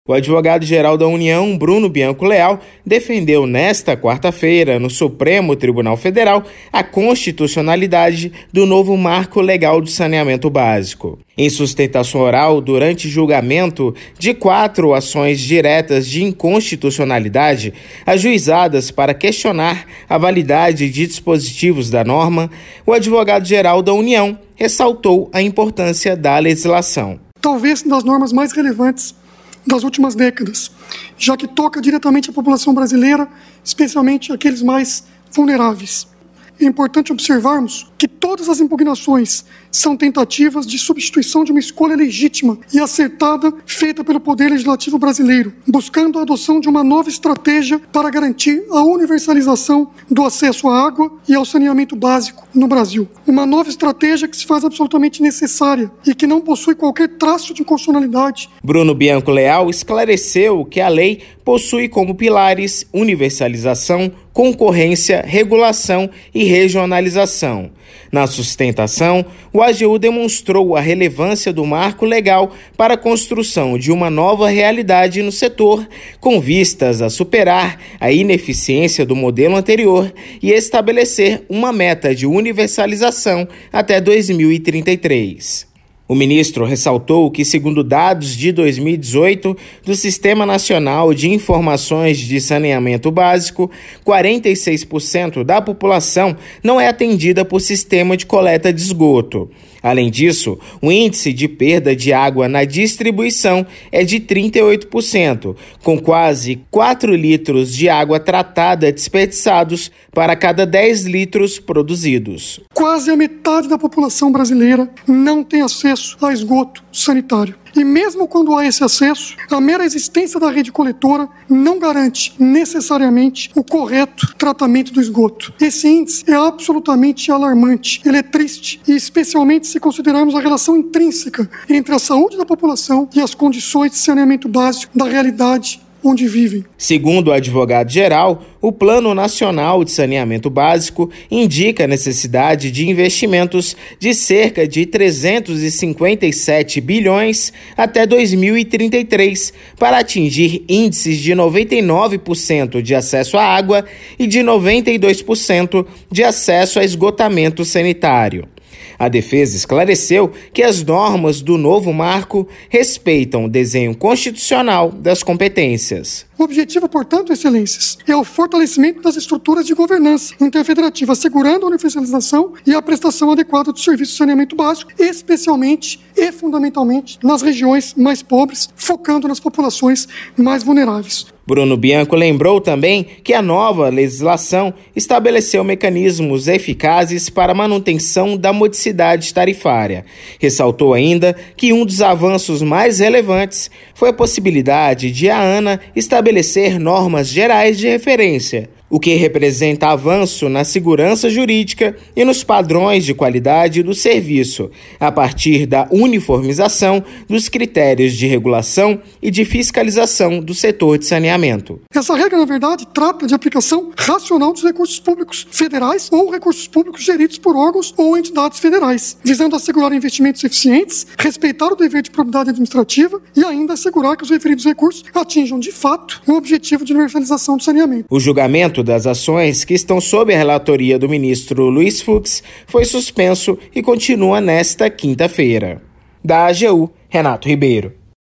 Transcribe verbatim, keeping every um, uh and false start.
O advogado-geral da União, Bruno Bianco Leal, defendeu nesta quarta-feira, no Supremo Tribunal Federal, a constitucionalidade do novo marco legal do saneamento básico. Em sustentação oral, durante julgamento de quatro ações diretas de inconstitucionalidade, ajuizadas para questionar a validade de dispositivos da norma, o advogado-geral da União ressaltou a importância da legislação. Talvez das normas mais relevantes das últimas décadas, já que toca diretamente a população brasileira, especialmente aqueles mais vulneráveis. É importante observarmos que todas as impugnações são tentativas de substituição de uma escolha legítima e acertada feita pelo Poder Legislativo brasileiro, buscando a adoção de uma nova estratégia para garantir a universalização do acesso à água e ao saneamento básico no Brasil. Uma nova estratégia que se faz absolutamente necessária e que não possui qualquer traço de inconstitucionalidade. Bruno Bianco Leal esclareceu que a lei possui como pilares universalização, concorrência, regulação e regionalização. Na sustentação, o A G U demonstrou a relevância do marco legal para a construção de uma nova realidade no setor, com vistas a superar a ineficiência do modelo anterior e estabelecer uma meta de universalização até dois mil e trinta e três. O ministro ressaltou que, segundo dados de dois mil e dezoito do Sistema Nacional de Informações de Saneamento Básico, quarenta e seis por cento da população não é atendida por sistema de coleta de esgoto. Além disso, o índice de perda de água na distribuição é de trinta e oito por cento, com quase quatro litros de água tratada desperdiçados para cada dez litros produzidos. Quase a metade da população brasileira não tem acesso a esgoto sanitário. E mesmo quando há esse acesso, a mera existência da rede coletora não garante necessariamente o correto tratamento do esgoto. Esse índice é absolutamente alarmante, ele é triste, e especialmente se considerarmos a relação intrínseca entre a saúde da população e as condições de saneamento básico da realidade onde vivem. Segundo o advogado-geral, o Plano Nacional de Saneamento Básico indica a necessidade de investimentos de cerca de trezentos e cinquenta e sete bilhões até dois mil e trinta e três para atingir índices de noventa e nove por cento de acesso à água e de noventa e dois por cento de acesso a esgotamento sanitário. A defesa esclareceu que as normas do novo marco respeitam o desenho constitucional das competências. O objetivo, portanto, excelências, é o fortalecimento das estruturas de governança interfederativa, assegurando a universalização e a prestação adequada do serviço de saneamento básico, especialmente e fundamentalmente nas regiões mais pobres, focando nas populações mais vulneráveis. Bruno Bianco lembrou também que a nova legislação estabeleceu mecanismos eficazes para a manutenção da modicidade tarifária. Ressaltou ainda que um dos avanços mais relevantes foi a possibilidade de a ANA estabelecer normas gerais de referência, o que representa avanço na segurança jurídica e nos padrões de qualidade do serviço, a partir da uniformização dos critérios de regulação e de fiscalização do setor de saneamento. Essa regra, na verdade, trata de aplicação racional dos recursos públicos federais ou recursos públicos geridos por órgãos ou entidades federais, visando assegurar investimentos eficientes, respeitar o dever de probidade administrativa e ainda assegurar que os referidos recursos atinjam, de fato, o objetivo de universalização do saneamento. O julgamento das ações que estão sob a relatoria do ministro Luiz Fux foi suspenso e continua nesta quinta-feira. Da A G U, Renato Ribeiro.